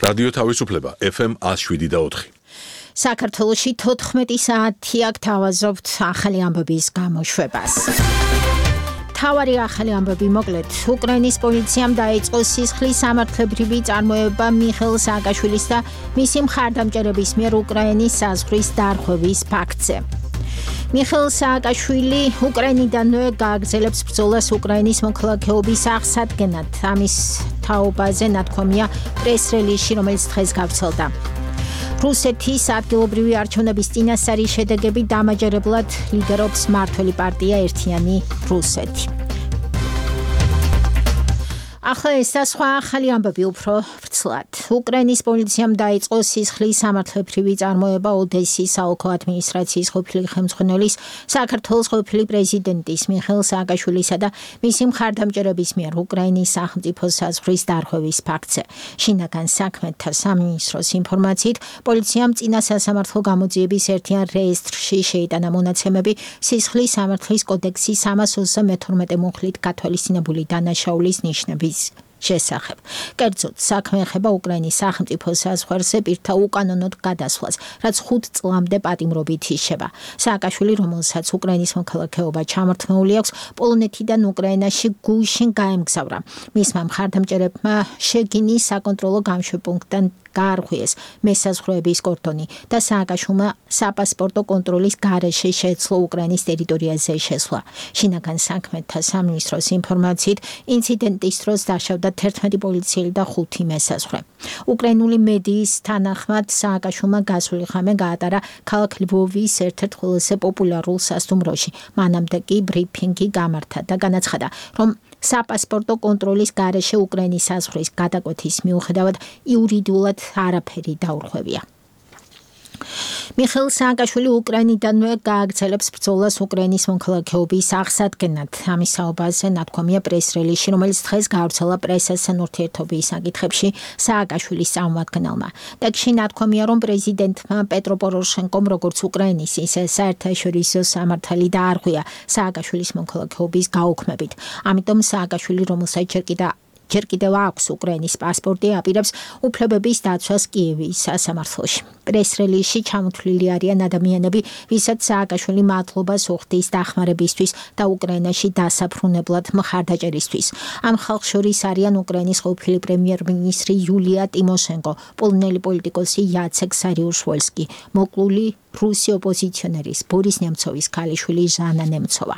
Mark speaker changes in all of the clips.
Speaker 1: რადიო თავისუფლება FM 107.4.
Speaker 2: საქართველოში 14 საათი აქ თავაზობთ ახალი ამბების გამოშვებას. თავარი ახალი ამბები მოკლედ. უკრაინის პოლიციამ დაიწყო სისხლის სამართლებრივი წარმოება მიხეილ სააკაშვილის და მისი მხარდამჭერების მიერ უკრაინის საზღვრის დარღვევის ფაქტზე. მიხეილ სააკაშვილი უკრაინიდანვე გააგრძელებს ბრძოლას უკრაინის მოქალაქეობის აღსადგენად. ამის თაობაზე ნათქვამია პრეს-რელიზში, რომელიც დღეს გავრცელდა. რუსეთის ადგილობრივი არჩევნების წინასწარი შედეგები დამაჯერებლად ლიდერობს მმართველი პარტია ერთიანი რუსეთი. ახლა ეს და სხვა ახალი ამბები უფრო ვრცლად. უკრაინის პოლიციამ დაიწყო სისხლის სამართლებრივი წარმოება ოდესის საოლქო ადმინისტრაციის ყოფილი ხელმძღვანელის, საქართველოს ყოფილი პრეზიდენტის მიხეილ სააკაშვილისა და მისი მხარდამჭერების მიერ უკრაინის სახელმწიფო საზღვრის დარღვევის ფაქტზე. შინაგან საქმეთა სამინისტროს ინფორმაციით, პოლიციამ წინა სასამართლო გამოძიების ერთიან რეესტრში შეიტანა მონაცემები სისხლის სამართლის კოდექსის 332 მუხლით გათვალისწინებული დანაშაულის ნიშნების შესახებ. კერძოდ, საქმე ეხება უკრაინის სახელმწიფო საზღვარზე პირთა უკანონოდ გადასვლას, რაც 5 წლამდე პატიმრობით იშება. სააკაშვილი, რომელსაც უკრაინის მოქალაქეობა ჩამორთმეული აქვს, პოლონეთიდან უკრაინაში გუშინ გაემგზავრა. მისმა მხარდამჭერებმა შეგინის საკონტროლო გამშვებპუნქტთან გაარღვიეს მესაზღვროების კორდონი და სააკაშვილმა საპასპორტო კონტროლის გარეშე შეეძლო უკრაინის ტერიტორიაზე შესვლა. შინაგან საქმეთა სამინისტროს ინფორმაციით, ინციდენტის დროს დაშავდა 11 პოლიციელი და 5 მესაზღვრე. უკრაინული მედიის თანახმად სააკაშვილმა გასული ღამე გაატარა ქალაქ ლვოვის ერთ-ერთ ყველაზე პოპულარულ სასტუმროში. მანამდე კი ბრიფინგი გამართა და განაცხადა, რომ საპასპორტო კონტროლის გარეშე უკრაინის საზღვრის გადაკვეთის მიუხედავად იურიდიულად არაფერი დაურღვევია. მიხეილ სააკაშვილი უკრაინიდანვე გააგრძელებს ბრძოლას უკრაინის მოქალაქეობის აღსადგენად. ამის თაობაზე ნათქვამია პრეს-რელიზში, რომელიც დღეს გავრცელა პრესასთან ურთიერთობის საკითხებში სააკაშვილის წარმომადგენელმა. ტექსტში ნათქვამია, რომ პრეზიდენტმა პეტრო პოროშენკომ როგორც უკრაინის, ისე საერთაშორისო სამართალი დაარღვია სააკაშვილის მოქალაქეობის გაუქმებით. ამიტომ სააკაშვილი, რომელსაც ჯერ კიდევ აქვს უკრაინის პასპორტი, აპირებს უფლებების დაცვას კიევის სასამართლოში. პრეს-რელიზში ჩამოთვლილი არიან ადამიანები, ვისაც სააკაშვილი მადლობას უხდის დახმარებისთვის და უკრაინაში დასაბრუნებლად მხარდაჭერისთვის. ამ ხალხს შორის არიან უკრაინის ყოფილი პრემიერ-მინისტრი იულია ტიმოშენკო, პოლონელი პოლიტიკოსი იაცეკ სარიუშ-ვოლსკი, მოკლული რუსი ოპოზიციონერის ბორის ნემცოვის ქალიშვილი ჟანა ნემცოვა.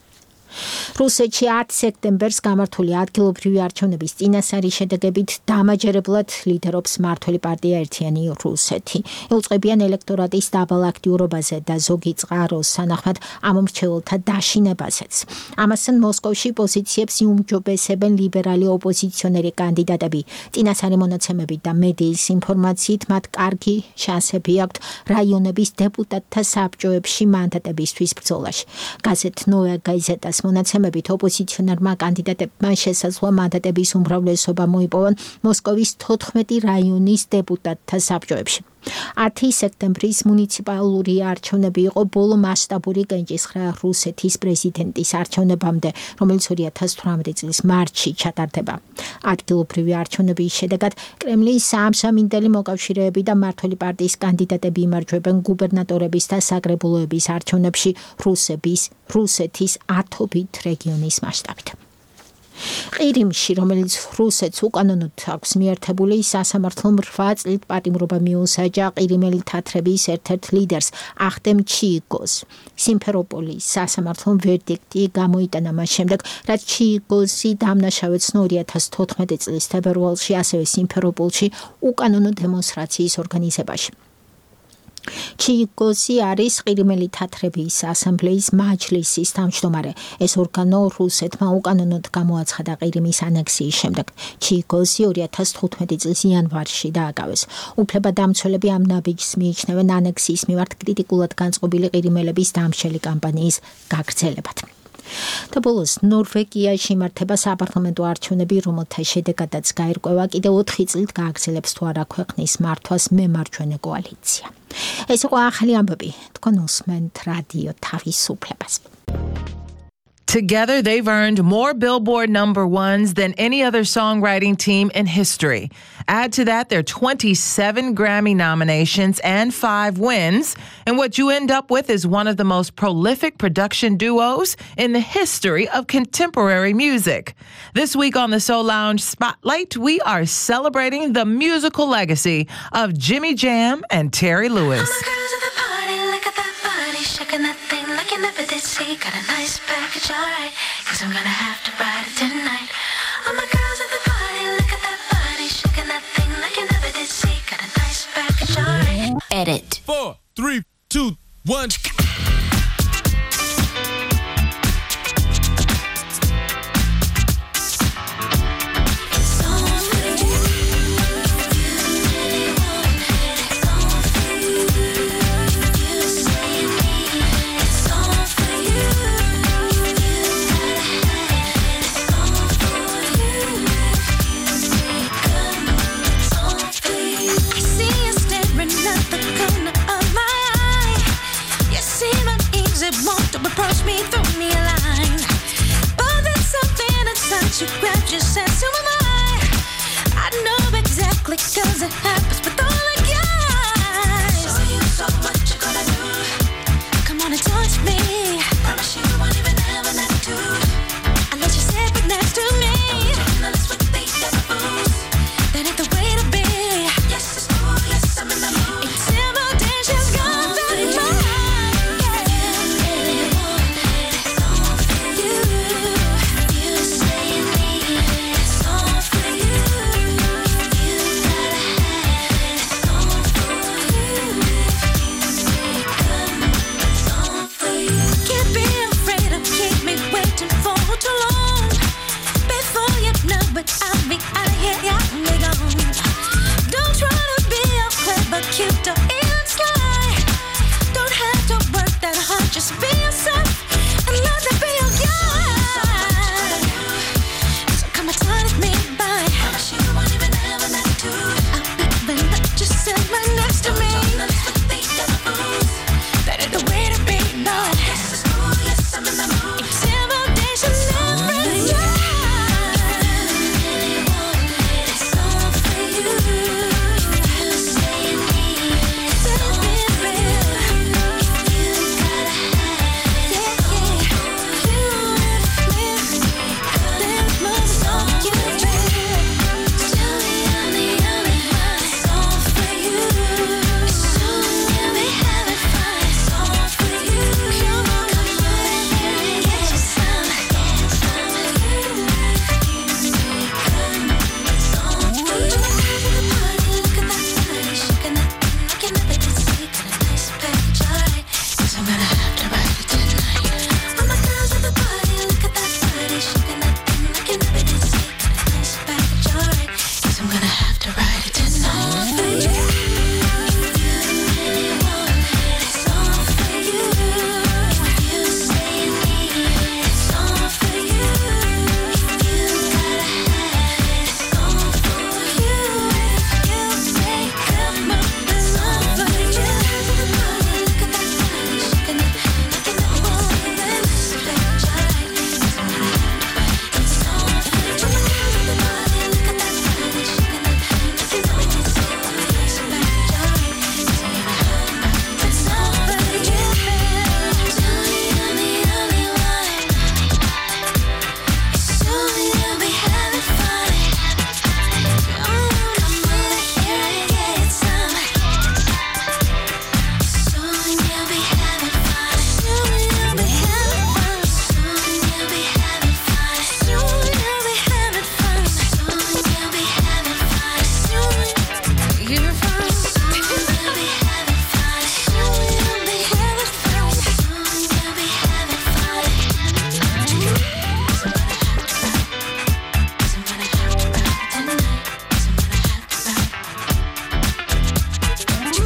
Speaker 2: რუსეთში 10 სექტემბერს გამართული ადგილობრივი არჩევნების წინასწარი შედეგებით დამაჯერებლად ლიდერობს მმართველი პარტია ერთიანი რუსეთი. იუწყებიან ელექტორატის დაბალ აქტიურობაზე და ზოგი წყაროს თანახმად ამ მრჩეველთა დაშინებაზეც. ამასთან მოსკოვში პოზიციებს იუმჯობესებენ ლიბერალი ოპოზიციონერი კანდიდატები. წინასწარი მონაცემებით და მედიის ინფორმაციით მათ კარგი შანსები აქვთ რაიონების დეპუტატთა საბჭოებში მანდატებისთვის ბრძოლაში. გაზეთ ნოვა გაზეტას მონაცემებით ოპოზიციონერმა კანდიდატებმა შესაძლოა მანდატების უმრავლესობა მოიპოვონ მოსკოვის 14 რაიონის დეპუტატთა საბჭოებში. 10 სექტემბრის მუნიციპალური არჩევნები იყო ბოლო მასშტაბური კენჭისხრა რუსეთის პრეზიდენტის არჩევნებამდე, რომელიც 2018 წლის მარტში ჩატარდება. ადგილობრივი არჩევნების შედეგად კრემლის საამშამინდელი მოკავშირეები და მმართველი პარტიის კანდიდატები იმარჯვებენ გუბერნატორების და საკრებულოების არჩევნებში რუსეთის 10 რეგიონის მასშტაბით. ყირიმში, რომელიც რუსეთს უკანონოდ აქვს მიერთებული, სასამართლომ 8 წლით პატიმრობა მიუსაჯა ყირიმელი თათრების ერთ-ერთ ლიდერს ახტემ ჩიიგოს. სიმფეროპოლის სასამართლომ ვერდიქტი გამოიტანა მას შემდეგ, რაც ჩიიგოსი დამნაშავეცნო 2014 წლის თებერვალში ასევე სიმფეროპოლში უკანონო დემონსტრაციის ორგანიზებაში. ჩიიგოსი არის ყირიმელი თათრების ასამბლეის მაჯლისის თავმჯდომარე. ეს ორგანო რუსეთმა უკანონოდ გამოაცხადა ყირიმის ანექსიის შემდეგ. ჩიიგოსი 2015 წლის იანვარში დააკავეს. უფლებადამცველები ამ ნაბიჯს მიიჩნევენ ანექსიის მიმართ კრიტიკულად განწყობილი ყირიმელების დამშელი კამპანიის გაგრძელებად. და ბოლოს ნორვეგიაში იმართება საპარლამენტო არჩევნები, რომელთა შედეგადაც გაირკვევა კიდევ 4 წლით გააგრძელებს თუ არა ქვეყნის მართვას მემარჯვენე კოალიცია. ეს იყო ახალი ამბები. თქვენ უსმენთ რადიო თავისუფლებას.
Speaker 3: Together, they've earned more Billboard #1s than any other songwriting team in history. Add to that their 27 Grammy nominations and 5 wins, and what you end up with is one of the most prolific production duos in the history of contemporary music. This week on the Soul Lounge Spotlight, we are celebrating the musical legacy of Jimmy Jam and Terry Lewis.
Speaker 4: Shaking that thing like you never did see. Got a nice package, alright, cause I'm gonna have to ride it tonight. All my girls at the party, look at that body. Shaking that thing like you never did see. Got a nice package, alright. Edit.
Speaker 5: 4, 3, 2, 1.
Speaker 4: You grabbed your sense, who am I know exactly, cause it happens with all the guys. Show you so what you gonna do. Come on and touch me. Promise you won't even have an attitude. I let you sit right next to me. Don't with the other fools. That ain't the way to be. Yes, it's cool, yes, I'm in the mood. Intimidation's gone that much.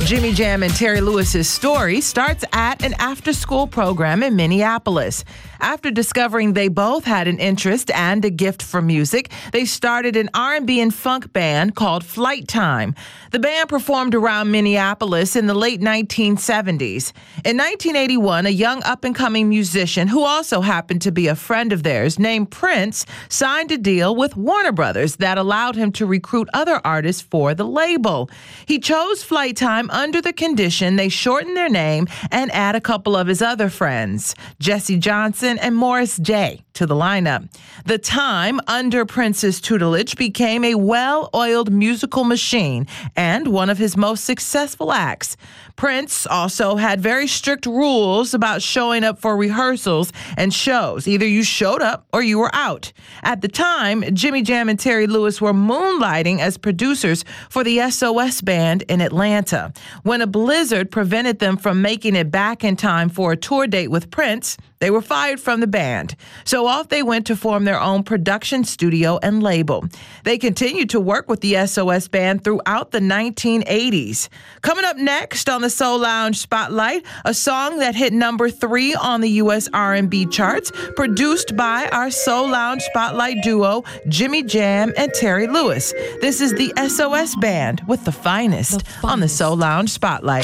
Speaker 3: Jimmy Jam and Terry Lewis's story starts at an after-school program in Minneapolis. After discovering they both had an interest and a gift for music, they started an R&B and funk band called Flight Time. The band performed around Minneapolis in the late 1970s. In 1981, a young up-and-coming musician who also happened to be a friend of theirs named Prince signed a deal with Warner Brothers that allowed him to recruit other artists for the label. He chose Flight Time under the condition they shorten their name and add a couple of his other friends, Jesse Johnson and Morris J., to the lineup. The Time, under Prince's tutelage, became a well-oiled musical machine and one of his most successful acts. Prince also had very strict rules about showing up for rehearsals and shows. Either you showed up or you were out. At the time, Jimmy Jam and Terry Lewis were moonlighting as producers for the SOS Band in Atlanta. When a blizzard prevented them from making it back in time for a tour date with Prince, they were fired from the band. So off they went to form their own production studio and label. They continued to work with the SOS Band throughout the 1980s. Coming up next on the Soul Lounge Spotlight, a song that hit number 3 on the U.S. R&B charts, produced by our Soul Lounge Spotlight duo, Jimmy Jam and Terry Lewis. This is the SOS Band with The Finest on the Soul Lounge Spotlight.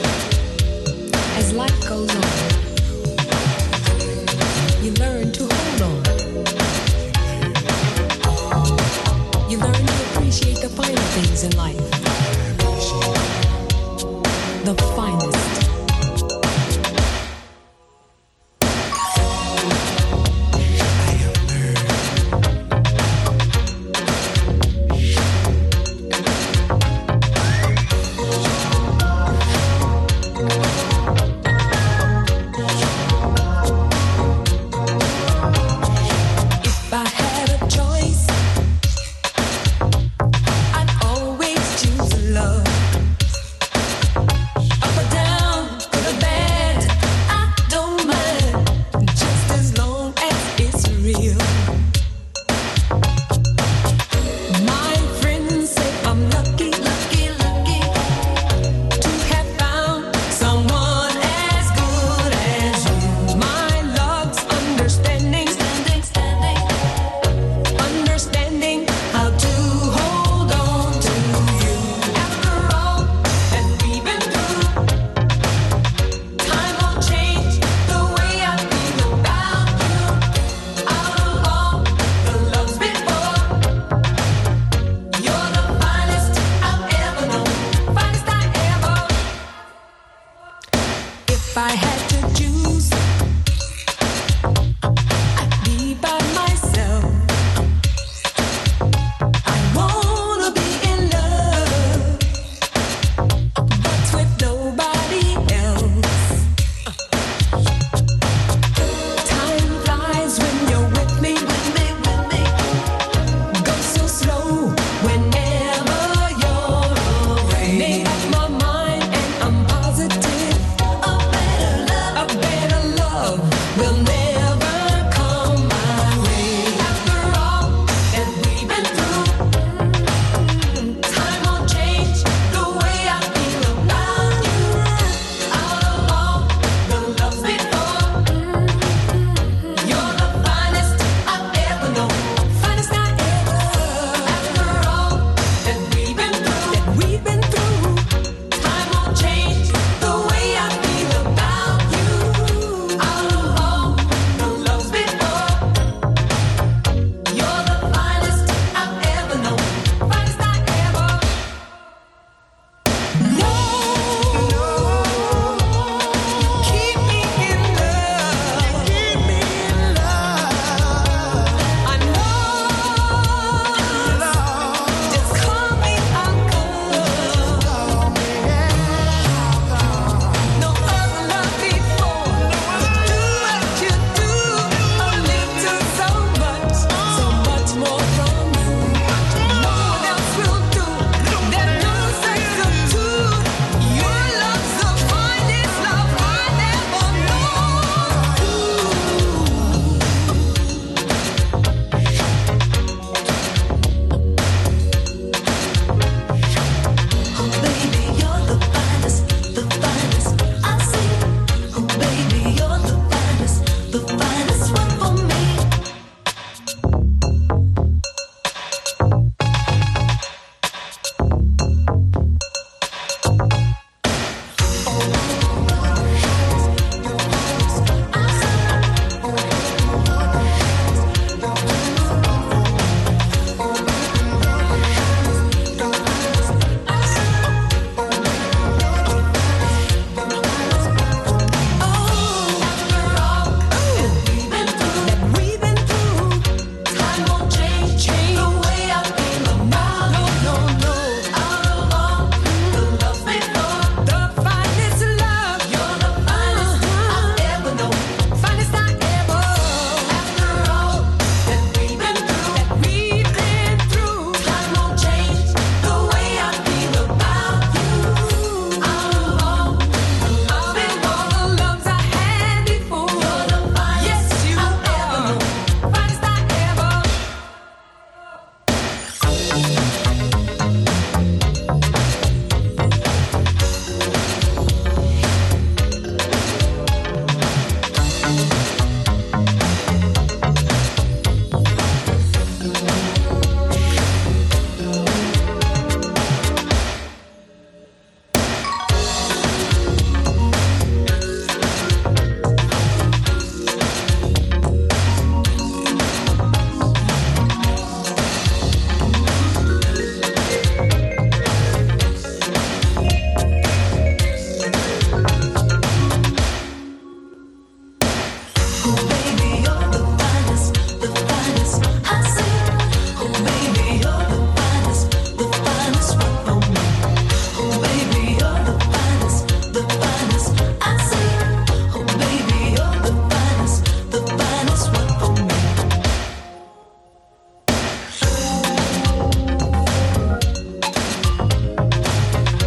Speaker 6: As life goes on, you learn to hold on. You learn to appreciate the finer things in life. The finest.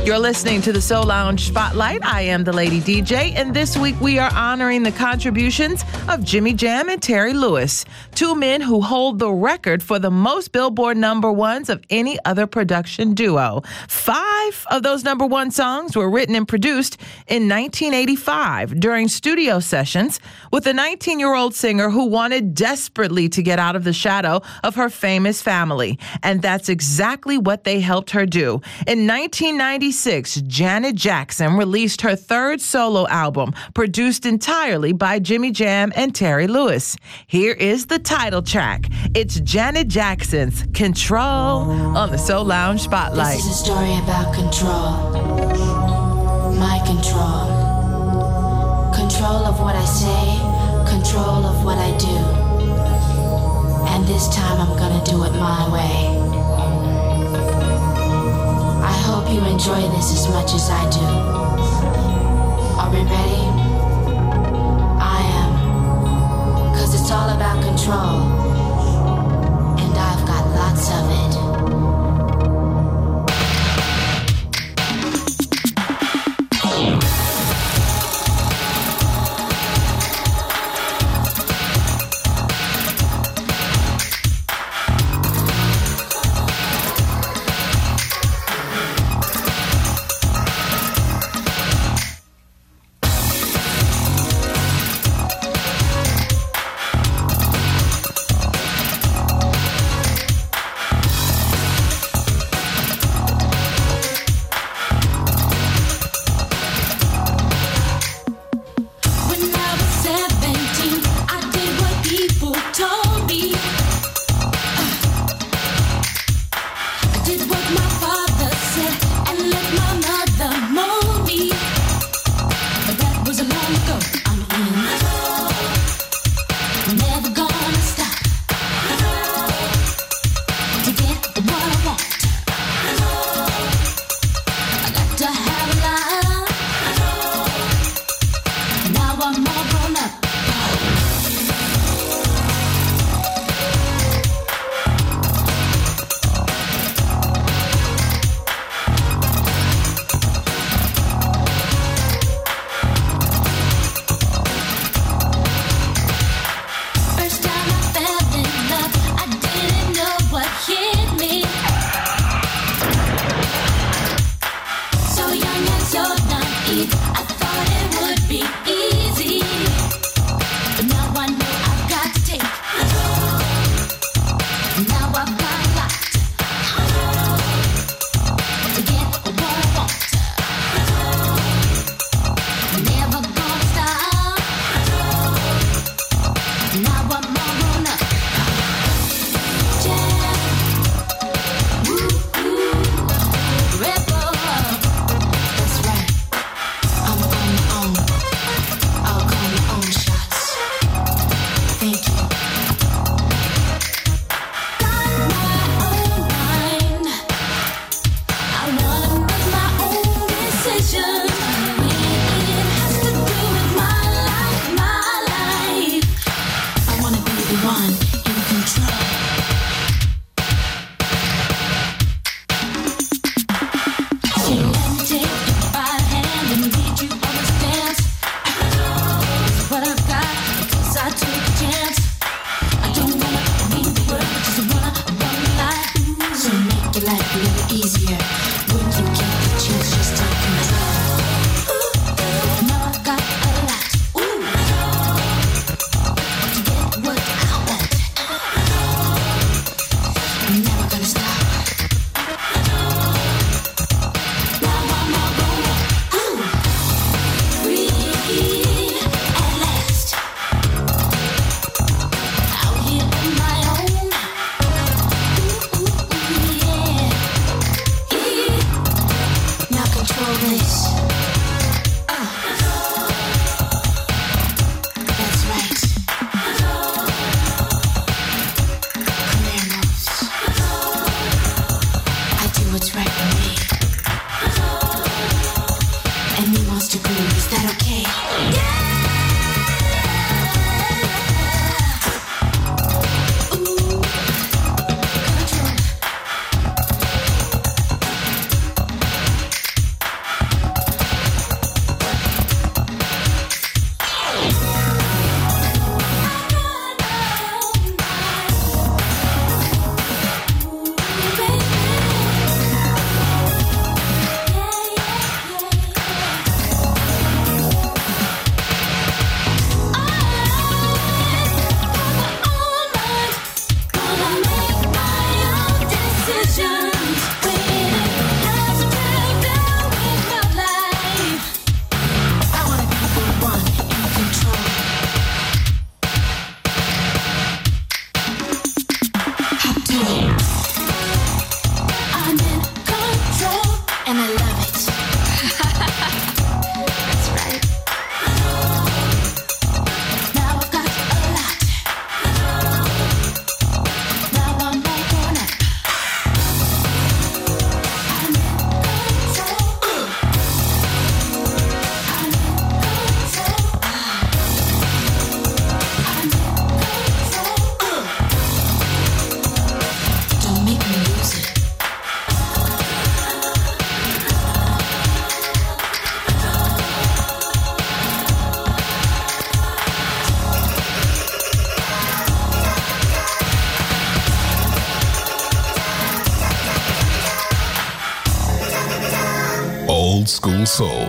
Speaker 3: You're listening to the Soul Lounge Spotlight. I am the Lady DJ, and this week we are honoring the contributions of Jimmy Jam and Terry Lewis, two men who hold the record for the most Billboard number ones of any other production duo. 5 of those number one songs were written and produced in 1985 during studio sessions with a 19-year-old singer who wanted desperately to get out of the shadow of her famous family. And that's exactly what they helped her do. In 1996, Janet Jackson released her third solo album, produced entirely by Jimmy Jam and Terry Lewis. Here is the title track. It's Janet Jackson's Control on the Soul Lounge Spotlight.
Speaker 7: This is a story about control. My control. Control of what I say, control of what I do. And this time I'm gonna do it my way. I hope you enjoy this as much as I do. Are we ready? I am. 'Cause it's all about control. And I've got lots of it.
Speaker 8: school soul.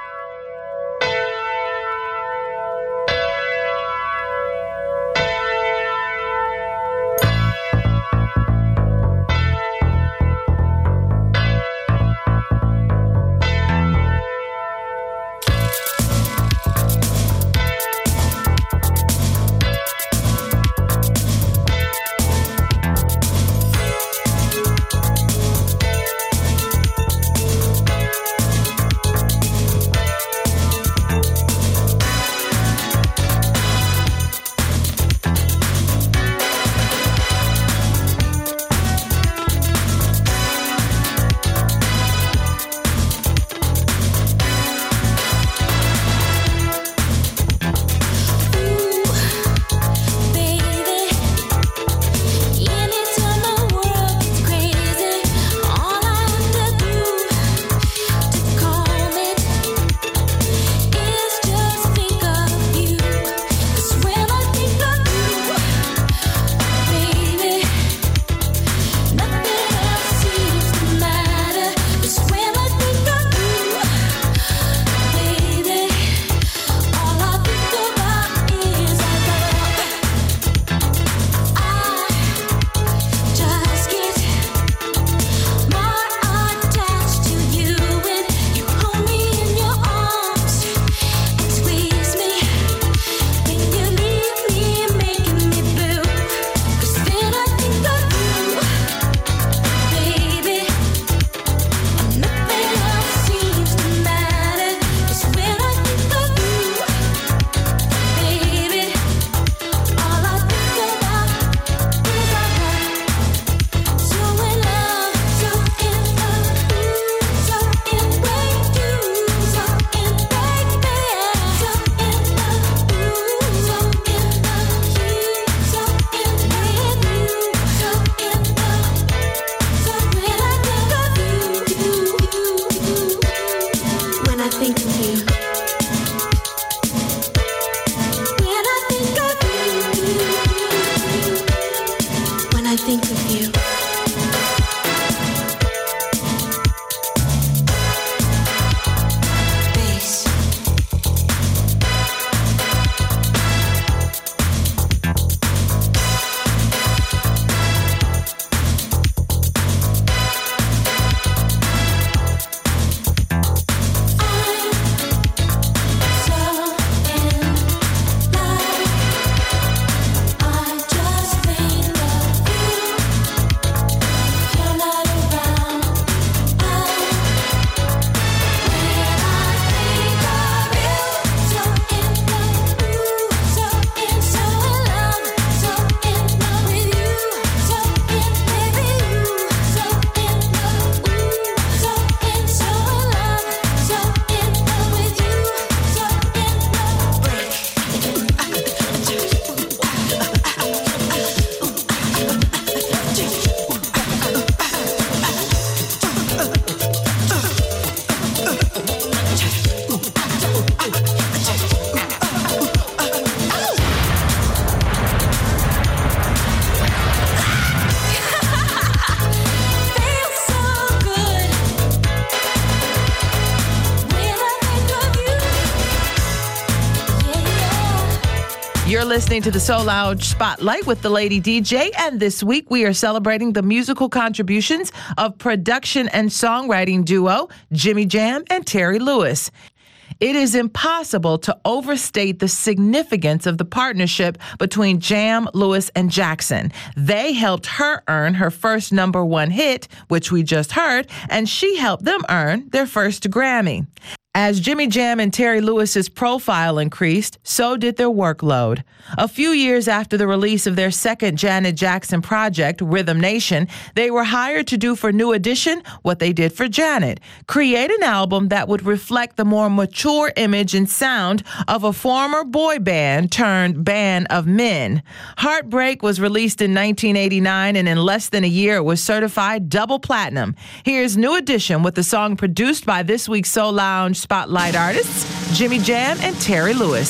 Speaker 3: You're listening to the Soul Lounge Spotlight with the Lady DJ, and this week we are celebrating the musical contributions of production and songwriting duo Jimmy Jam and Terry Lewis. It is impossible to overstate the significance of the partnership between Jam, Lewis, and Jackson. They helped her earn her first #1 hit, which we just heard, and she helped them earn their first Grammy. As Jimmy Jam and Terry Lewis's profile increased, so did their workload. A few years after the release of their second Janet Jackson project, Rhythm Nation, they were hired to do for New Edition what they did for Janet, create an album that would reflect the more mature image and sound of a former boy band turned band of men. Heartbreak was released in 1989, and in less than a year it was certified double platinum. Here's New Edition with the song produced by this week's Soul Lounge Spotlight artists, Jimmy Jam and Terry Lewis.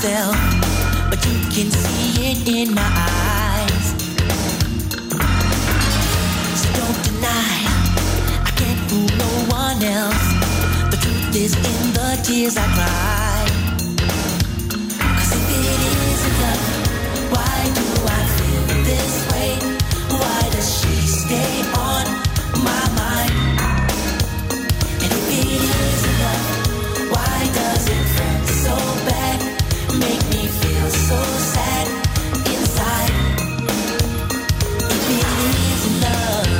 Speaker 4: myself, but you can see it in my eyes. So don't deny, I can't fool no one else. The truth is in the tears I cry. 'Cause if it isn't love, why do I feel this way? Why does she stay on my mind? And if it isn't love, why does it hurt so bad? Make me feel so sad inside. If it isn't love,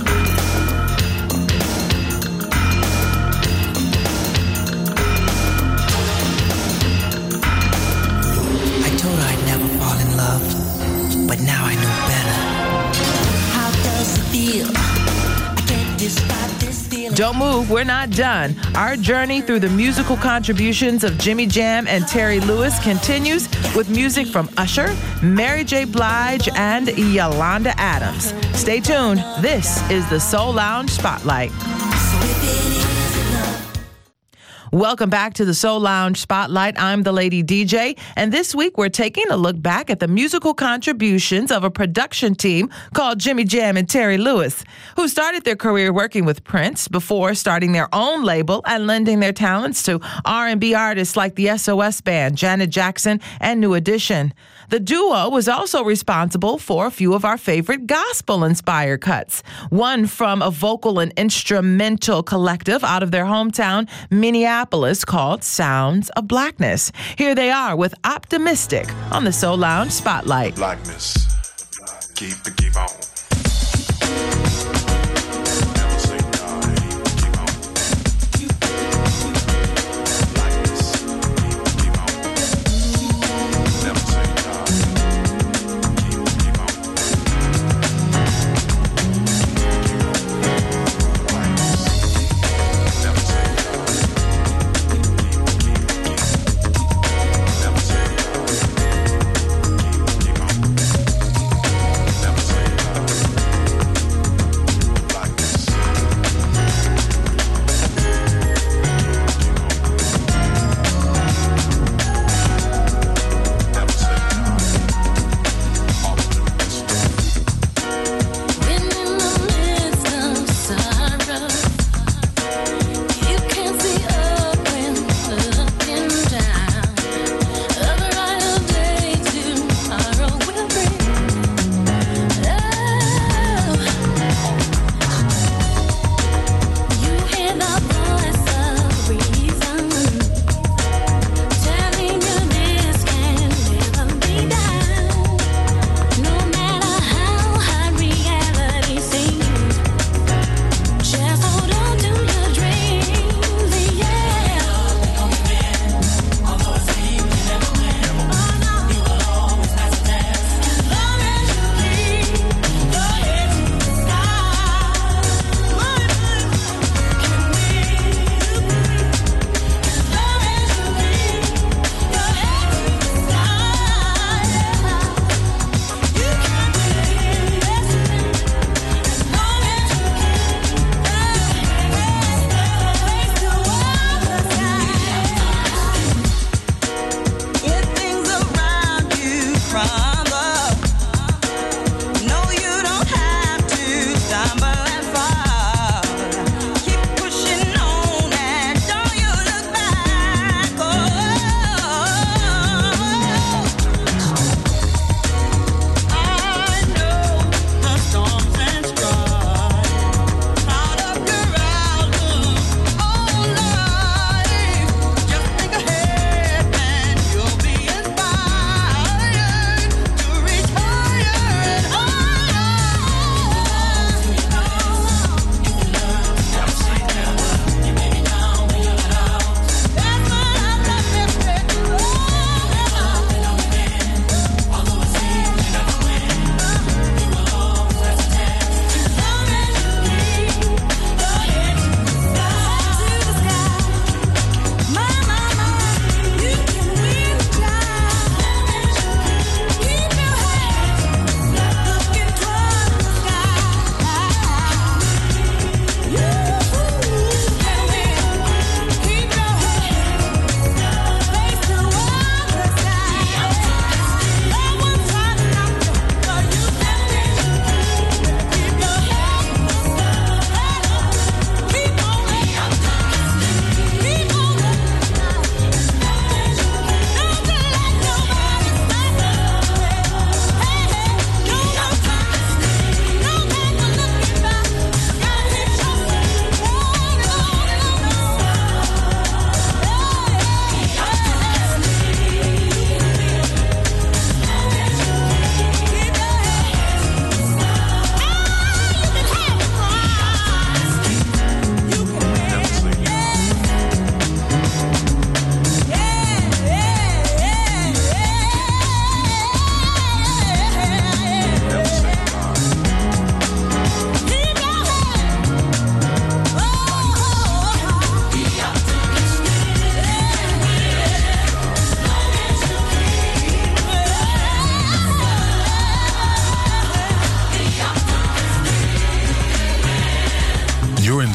Speaker 4: I told her I'd never fall in love, but now I know better. How does it feel? I can't describe this feeling.
Speaker 3: Don't move, we're not done. Our journey through the musical contributions of Jimmy Jam and Terry Lewis continues with music from Usher, Mary J. Blige, and Yolanda Adams. Stay tuned. This is the Soul Lounge Spotlight.
Speaker 4: So if it isn't love,
Speaker 3: Welcome back to the Soul Lounge Spotlight. I'm the Lady DJ, and this week we're taking a look back at the musical contributions of a production team called Jimmy Jam and Terry Lewis, who started their career working with Prince before starting their own label and lending their talents to R&B artists like the SOS Band, Janet Jackson, and New Edition. The duo was also responsible for a few of our favorite gospel-inspired cuts, one from a vocal and instrumental collective out of their hometown, Minneapolis, called Sounds of Blackness. Here they are with Optimistic on the Soul Lounge Spotlight.
Speaker 8: Blackness. Keep on. Never say die. Keep on. Blackness. Keep on. Never say die. Keep on. Blackness. Never say die. Never say die. Keep on. Never say die.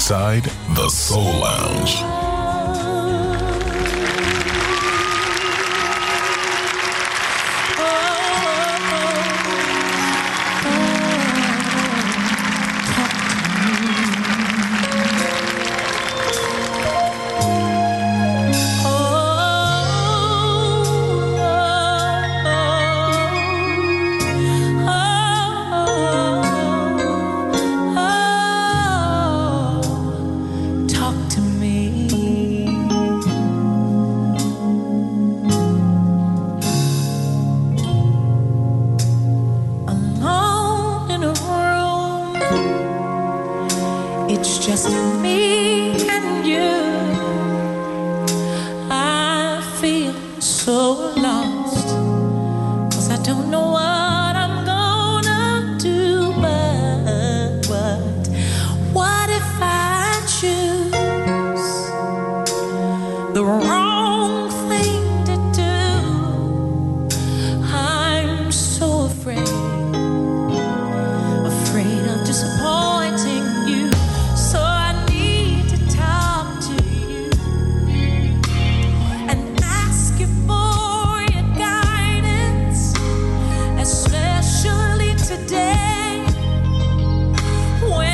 Speaker 9: inside the Soul Lounge.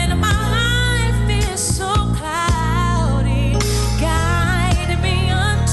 Speaker 4: Unto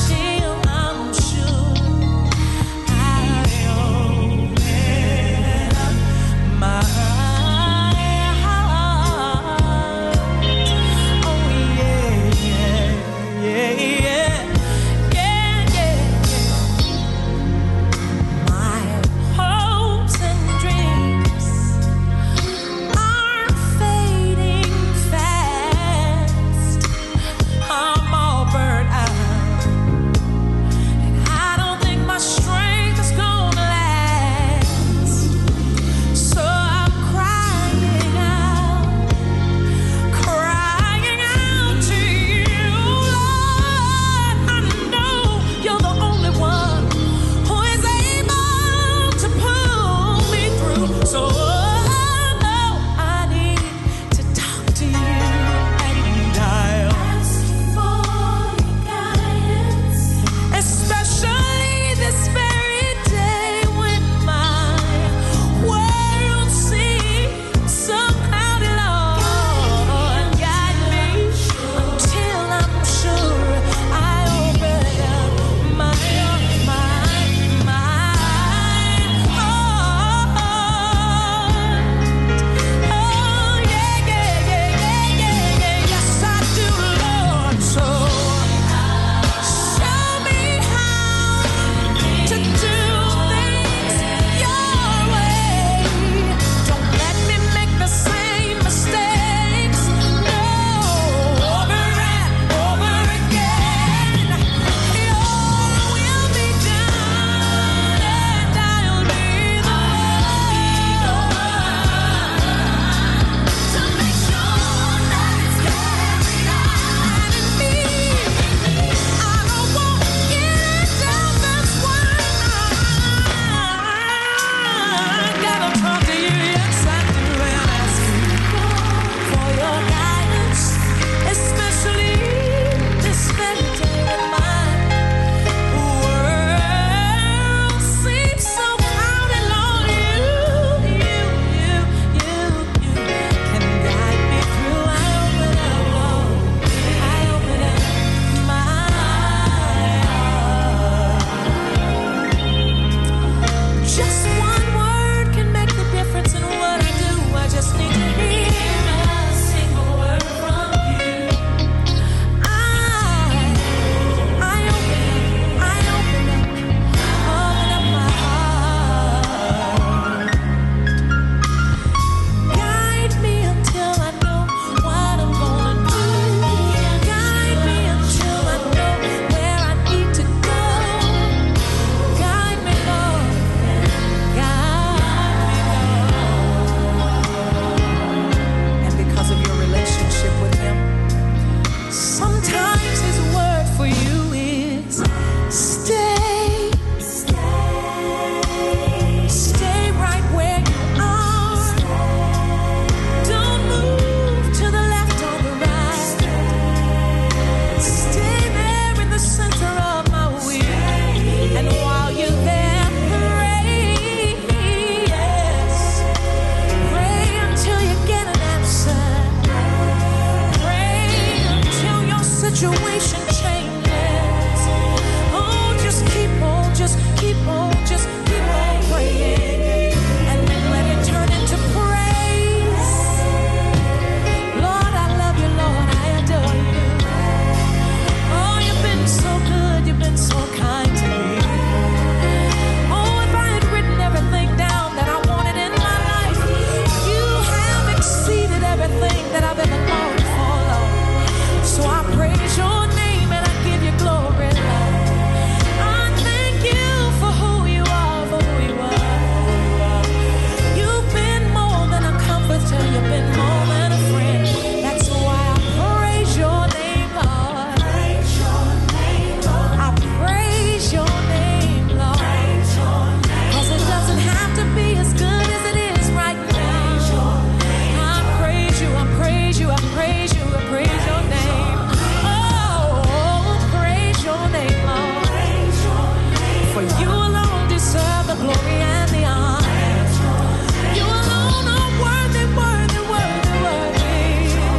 Speaker 4: situation changes. Oh, just keep on, just keep on, just keep on praying, and then let it turn into praise. Lord, I love you, Lord, I adore you. Oh, you've been so good, you've been so kind to me. Oh, if I had written everything down that I wanted in my life, you have exceeded everything that I've ever longed for, Lord. So I praise your name and I give you glory, Lord. I thank you for who you are, for who you are. You've been more than a comforter, you've been more than a friend. That's why I praise your name, Lord. Praise your name, Lord. I praise your name, Lord. Praise your name, 'cause it doesn't have to be as good as it is right now. I praise you, I praise you, I praise you, I praise your name. Oh, praise your name, Lord. For you alone deserve the glory and the honor. You alone are worthy, worthy, worthy, worthy.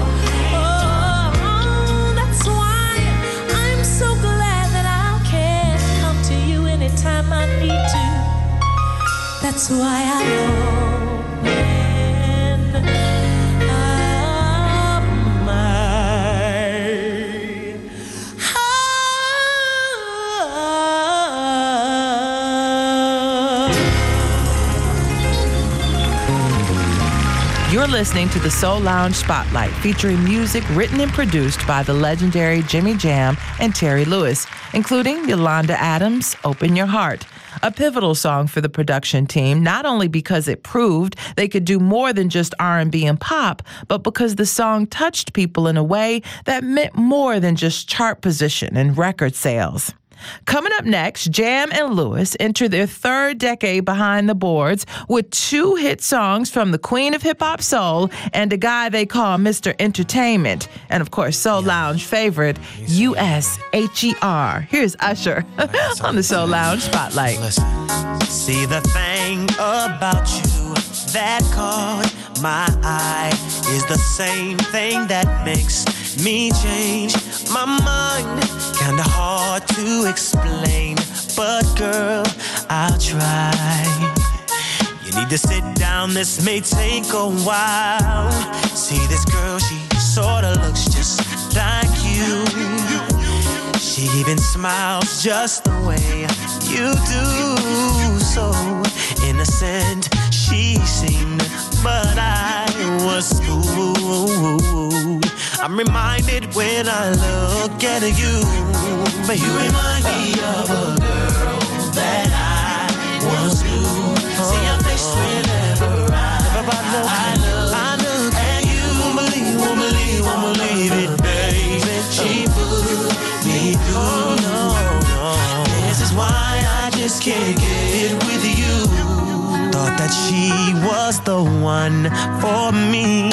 Speaker 4: Oh, that's why I'm so glad that I can come to you anytime I need to. That's why I open up my heart.
Speaker 3: You're listening to the Soul Lounge Spotlight, featuring music written and produced by the legendary Jimmy Jam and Terry Lewis, including Yolanda Adams' Open Your Heart, a pivotal song for the production team, not only because it proved they could do more than just R&B and pop, but because the song touched people in a way that meant more than just chart position and record sales. Coming up next, Jam and Lewis enter their third decade behind the boards with 2 hit songs from the queen of hip-hop soul and a guy they call Mr. Entertainment. And of course, Soul Lounge favorite, USHER. Here's Usher on the Soul Lounge Spotlight.
Speaker 10: Listen. See, the thing about you that caught my eye is the same thing that makes me change my mind. Kinda hard to explain, but girl, I'll try. You need to sit down, this may take a while. See, this girl, she sorta looks just like you. She even smiles just the way you do. So innocent she seemed, but I was fooled. I'm reminded when I look at you, but you remind me of a girl that I once knew. See your face whenever I look at you. Won't believe it, baby. She put me through. No. This is why I just can't get with you. Thought that she was the one for me,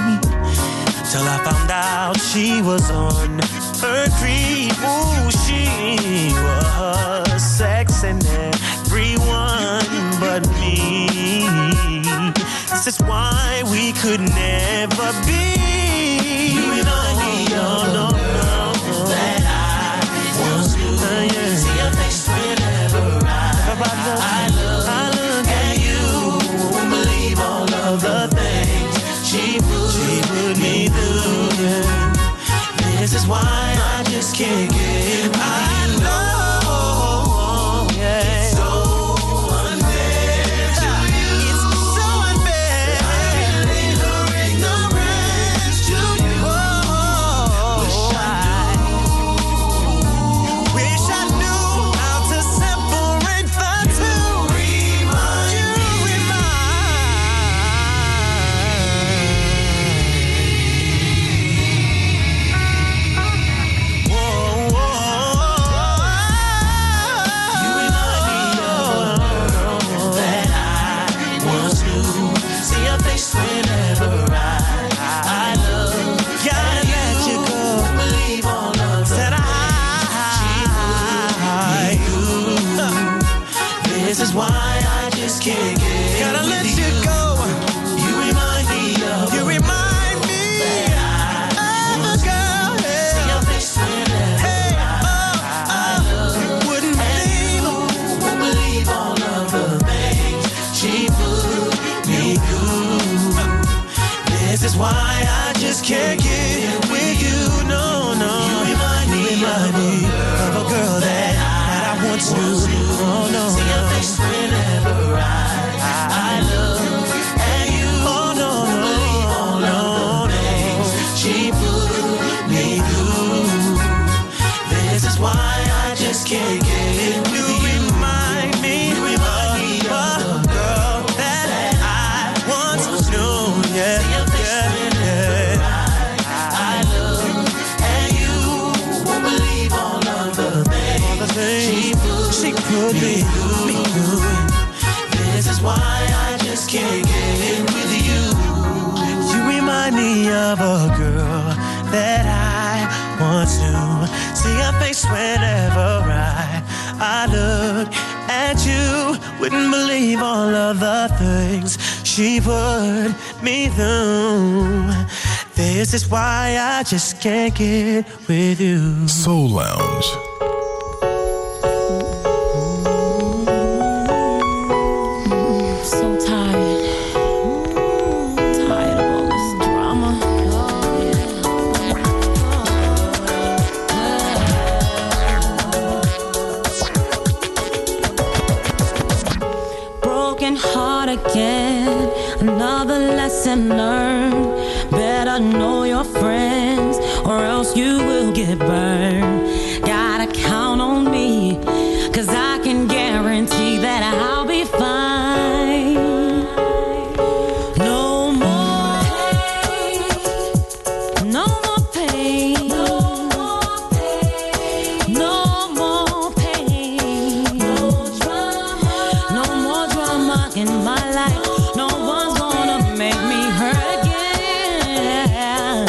Speaker 10: till I found out she was on her creep. Ooh, she was sexing everyone but me. This is why we could never be. You remind me of no, that I once knew. See your face whenever I look at you. Won't believe all of the things she put me through. This is why I just can't get by. I know, yeah. It's so unfair to you. It's so unfair. I've been lingering ignorance to you. Wish I knew how to separate the two. Whoa. remind me of a girl that I once knew. Oh no, see your face whenever I look at you. Oh no, no, she put me through. This is why I just can't get it with you. Remind me of a girl that I once knew. Yeah, I look at you, won't believe all of the things she put me through. This is why I just can't get it with you. You remind me of a girl that I once knew. See her face whenever I look at you. Wouldn't believe all of the things she put me through. This is why I just can't get with you.
Speaker 9: Soul Lounge.
Speaker 11: Again, another lesson learned. Better know your friends, or else you will get burned. Gotta count on me, 'cause I can guarantee that I'll be fine. No more pain, no more pain, no more pain, no more pain, no drama, no more drama in my life. No one's gonna make me hurt again.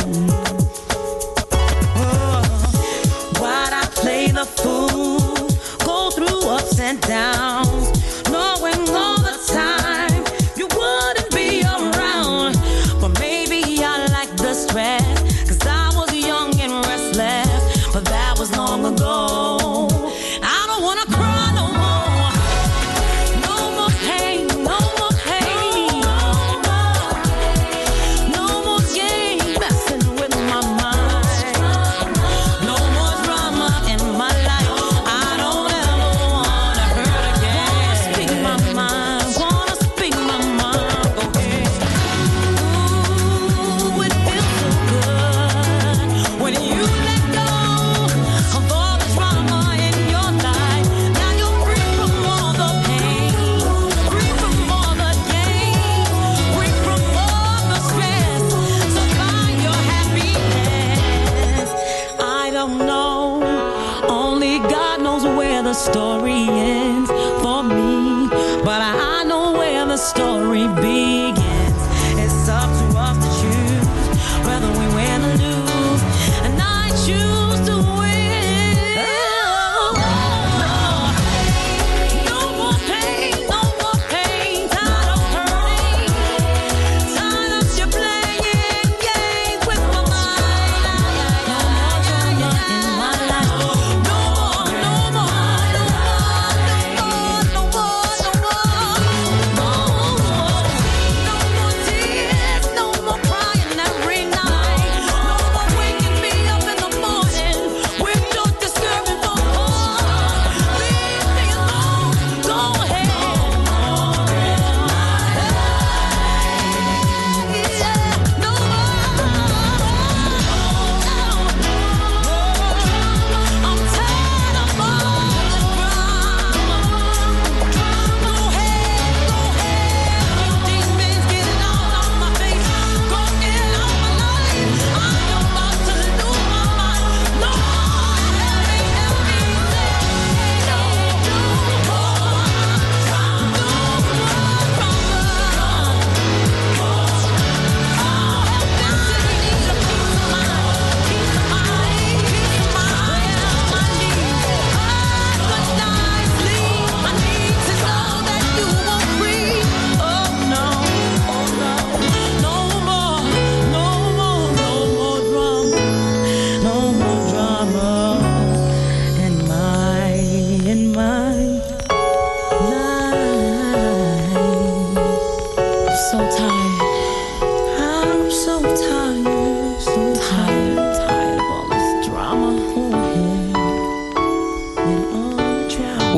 Speaker 11: Oh, why'd I play the fool? Go through ups and downs, knowing all the time you wouldn't be around. But maybe I like the stress, 'cause I was young and restless, but that was long ago. I don't wanna cry no more. No more pain, no more pain. No more game messing with my mind. No more drama in my life. I don't ever wanna hurt again. Wanna speak my mind, wanna speak my mind. Go ahead. Ooh, it feels so good when you let go of all the drama in your life. Now you're free from all the pain, free from all the gain, free from all the stress. So find your happiness. I don't know, only God knows where the story ends for me, but I know where the story begins. It's up to us to choose whether we win or lose, and I choose to win. No more pain, no more pain. Tired of hurting, tired of you playing games with my mind. No more drama in my life. No more, no more, no more, no more.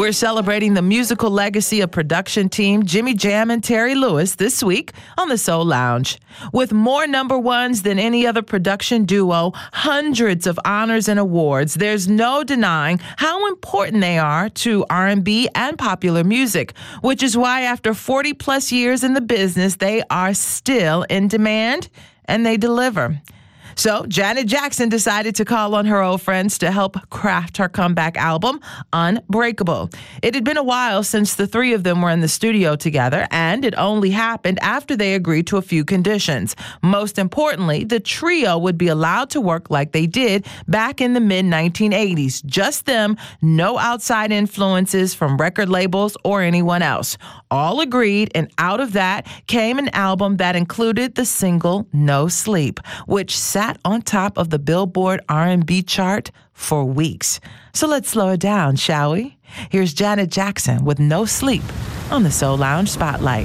Speaker 3: We're celebrating the musical legacy of production team Jimmy Jam and Terry Lewis this week on the Soul Lounge. With more number ones than any other production duo, hundreds of honors and awards, there's no denying how important they are to R&B and popular music, which is why after 40 plus years in the business, they are still in demand and they deliver. So Janet Jackson decided to call on her old friends to help craft her comeback album, Unbreakable. It had been a while since the three of them were in the studio together, and it only happened after they agreed to a few conditions. Most importantly, the trio would be allowed to work like they did back in the mid-1980s. Just them, no outside influences from record labels or anyone else. All agreed, and out of that came an album that included the single No Sleep, which sat on top of the Billboard R&B chart for weeks. So let's slow it down, shall we? Here's Janet Jackson with No Sleep on the Soul Lounge Spotlight.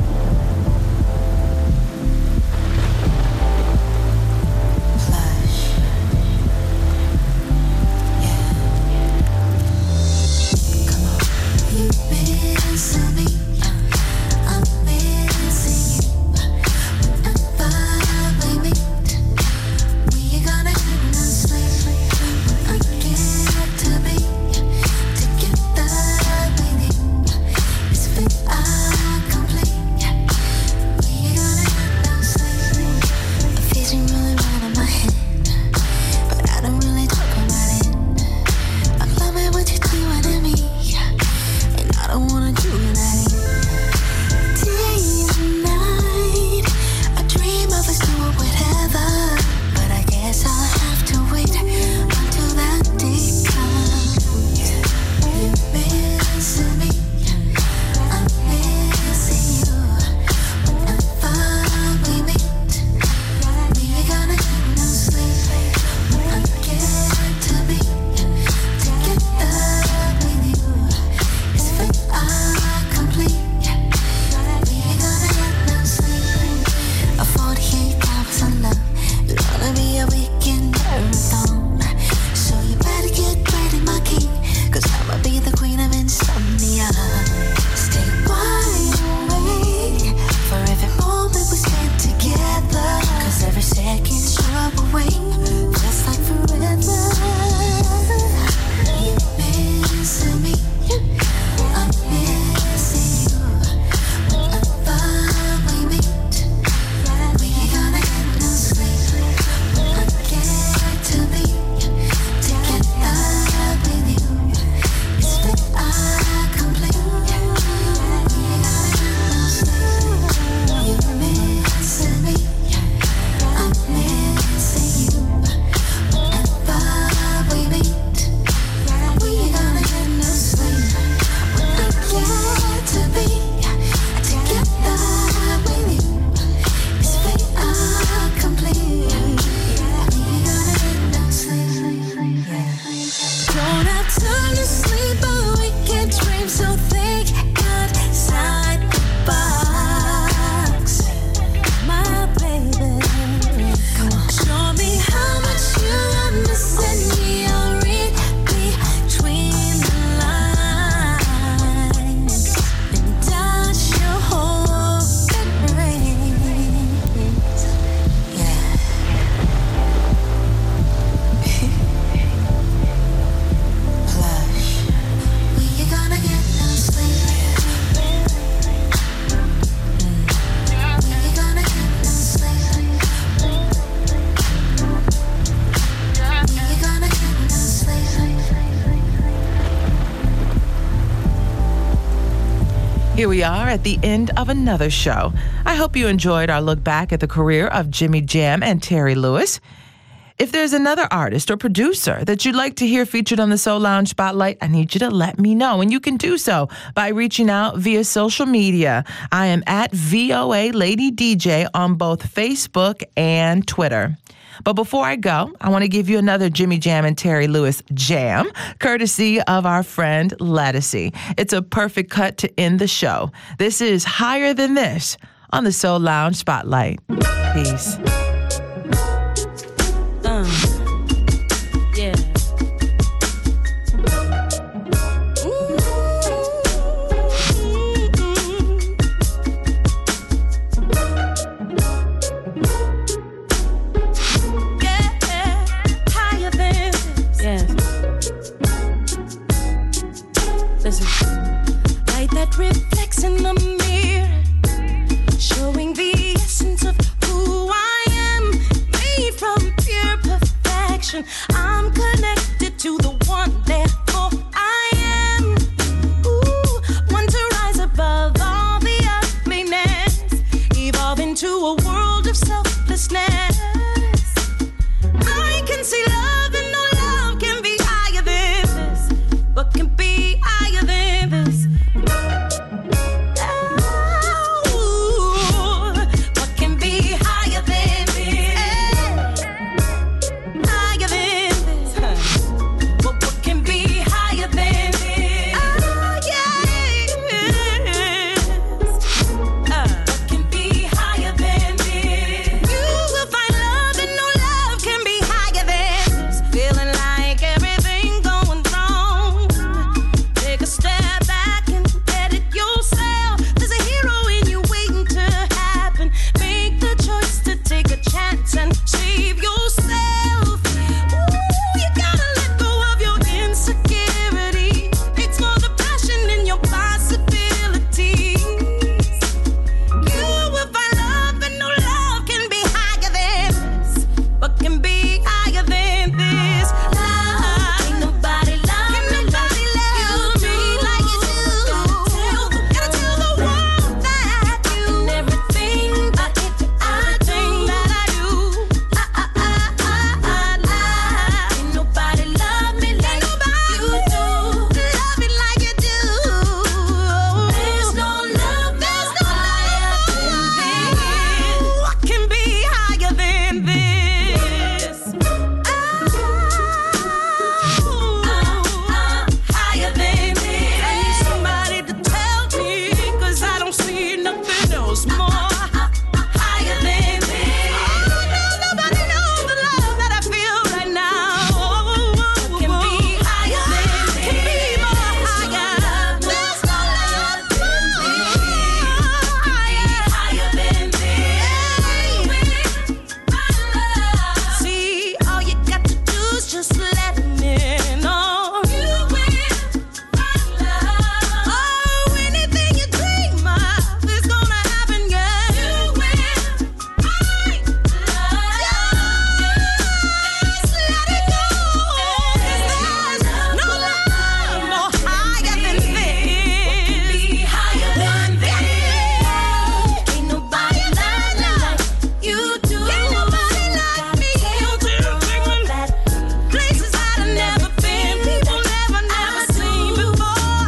Speaker 3: Here we are at the end of another show. I hope you enjoyed our look back at the career of Jimmy Jam and Terry Lewis. If there's another artist or producer that you'd like to hear featured on the Soul Lounge Spotlight, I need you to let me know. And you can do so by reaching out via social media. I am at VOA Lady DJ on both Facebook and Twitter. But before I go, I want to give you another Jimmy Jam and Terry Lewis jam, courtesy of our friend Lettucey. It's a perfect cut to end the show. This is Higher Than This on the Soul Lounge Spotlight. Peace.
Speaker 6: Yeah. Ooh.
Speaker 11: therefore I am. One to rise above all the ugliness, evolve into a world of selflessness. I can see love and no love can be higher than this. What can be higher than this? What can be higher than this? Higher than this? What can be higher than this? What can be higher than this? You will find love and no love can be higher than this. Feeling like everything going wrong, take a step back and edit yourself. There's a hero in you waiting to happen. Make the choice to take a chance and save yourself. Ooh, you gotta let go of your insecurity. Explore the passion in your possibilities. You will find love and no love can be higher than this. What can be higher than this? Love. Ain't nobody love me like you do. Gotta tell the world that you and everything that I do. Ain't nobody love me like you do. Love me like you do. There's no love higher than this. What can be higher than this? Higher than this. I need somebody to tell me, 'cause I don't see nothing else more higher than this. Nobody knows the love that I feel right now. What can be higher than this? Can be more higher. There's no love higher than this. See, all you got to do is just let me know. Oh, anything you dream of is gonna happen, yeah. Just let it go. There's no love more higher than this. Higher than this. Ain't nobody love like you do. Ain't nobody like me. You do. Places that I've never been, people never seen before.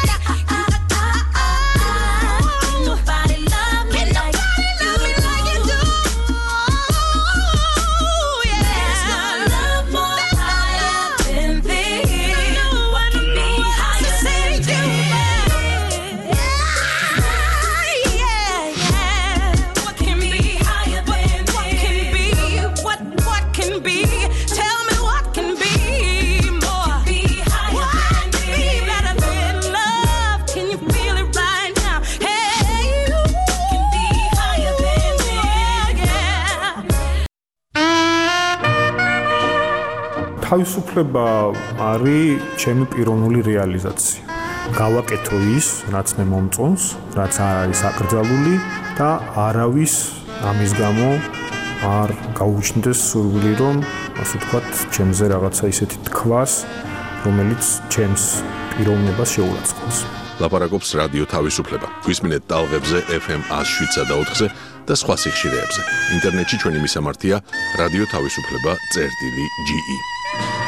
Speaker 11: Ain't nobody love me like you do. Yeah. There's no love more higher than this. What can be higher than this? What can be higher than this? What can be? Tell me what can be more? What can be better than love? Can you feel it right now? Hey, what can be higher than this? Yeah.
Speaker 12: თავისუფლება არის ჩემი პიროვნული რეალიზაცია. გავაკეთო ის, რაც მე მომწონს, რაც არ არის აკრძალული და არავის ამის გამო არ გაუჩნდეს სურვილი, რომ ასე ვთქვათ, ჩემზე რაღაცა ისეთი თქვას, რომელიც ჩემს პიროვნებას შეურაცხყოფს.
Speaker 1: ლაპარაკობს რადიო თავისუფლება. გვისმინეთ ტალღებზე FM 107.4-ზე და სხვა სიხშირეებზე. ინტერნეტში ჩვენი მისამართია რადიო თავისუფლება.ge.